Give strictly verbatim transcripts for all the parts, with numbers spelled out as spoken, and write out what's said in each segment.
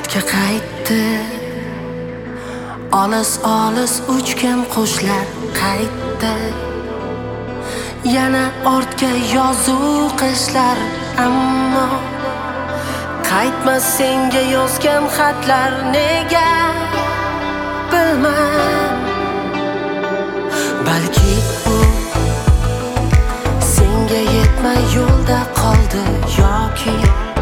ortga qaytdi. Olis olis uchgan qushlar qaytdi. Yana ortga yozuv qishlar, ammo qaytmas senga yozgan xatlar nega bilmam. Balki u senga yetmay yo'lda qoldi, yoki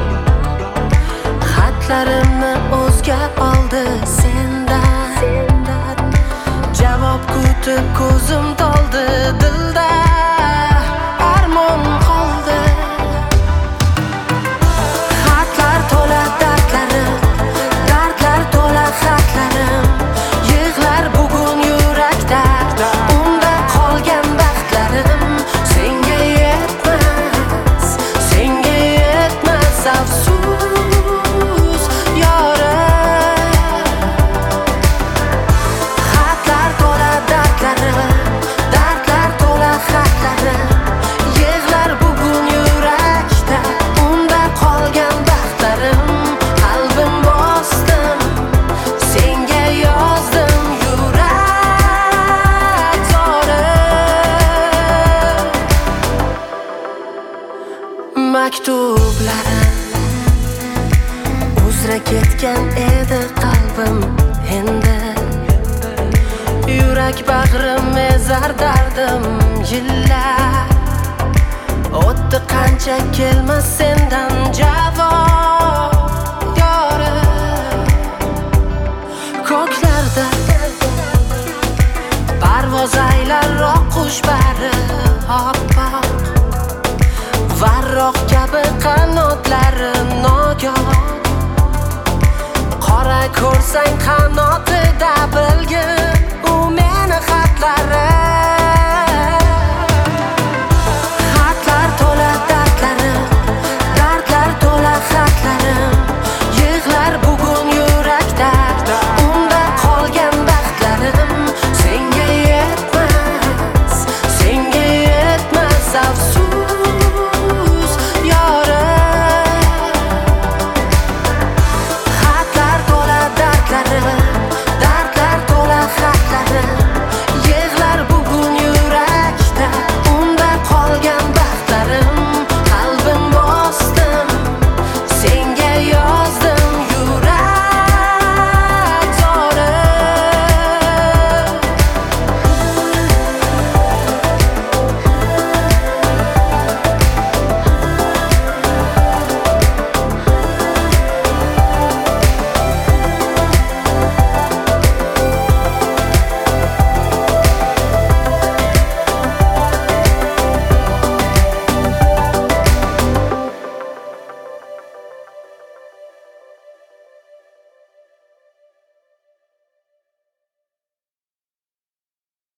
xatlarimni o'zga oldi. Sendan javob kutib ko'zim toldi, dilda armon qoldi. Xatlar to'la dardlarim, dardlar to'la xatlarim, yig'lar bugun yurakda, unda qolgan baxtlarim. Senga yetmas, senga yetmas afsus yorim. Xatlar to'la dardlarim, dardlar to'la xatlarim, yig'lar bugun yurakda, unda qolgan baxtlarim. Qalbim bosdim, senga yozdim yurak zorim. Maktublarim uzra ketgan edi qalbim, endi yurak bag'rim ezar dardim. Yillar o'tdi, qancha kelmas sendan javob yorim. Ko'klarda parvoz aylar oqqush bari, oppoq varroq kabi qanotlari. Nogoh qora ko'rsang qanotida bilgin